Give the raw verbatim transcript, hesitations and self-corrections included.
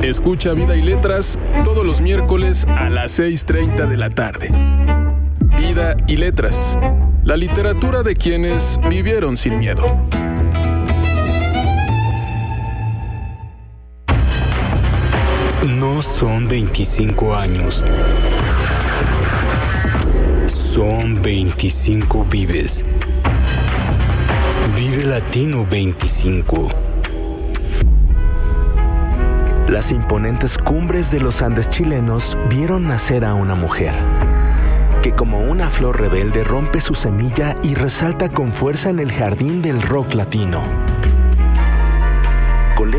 Escucha Vida y Letras todos los miércoles a las seis treinta de la tarde. Vida y Letras, la literatura de quienes vivieron sin miedo. No son veinticinco años. Son veinticinco vives. Vive Latino veinticinco. Las imponentes cumbres de los Andes chilenos vieron nacer a una mujer, que como una flor rebelde rompe su semilla y resalta con fuerza en el jardín del rock latino.